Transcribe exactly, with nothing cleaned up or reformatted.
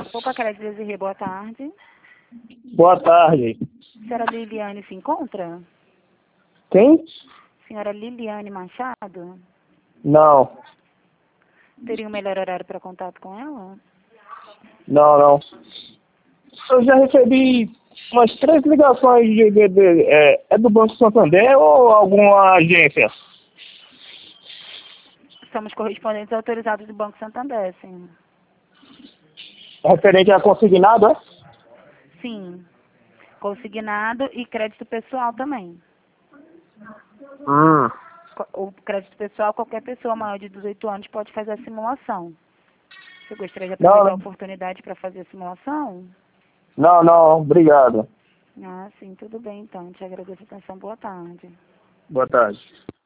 Opa, Crédito Desirê, boa tarde. Boa tarde. Senhora Liliane se encontra? Quem? Senhora Liliane Machado? Não. Teria um melhor horário para contato com ela? Não, não. Eu já recebi umas três ligações de, de, de é, é do Banco Santander ou alguma agência? Somos correspondentes autorizados do Banco Santander, sim. Referente a consignado, é? Sim. Consignado e crédito pessoal também. Hum. O crédito pessoal, qualquer pessoa maior de dezoito anos pode fazer a simulação. Você gostaria de Não, aproveitar a não. oportunidade para fazer a simulação? Não, não. Obrigado. Ah, sim, tudo bem então. Te agradeço a atenção. Boa tarde. Boa tarde.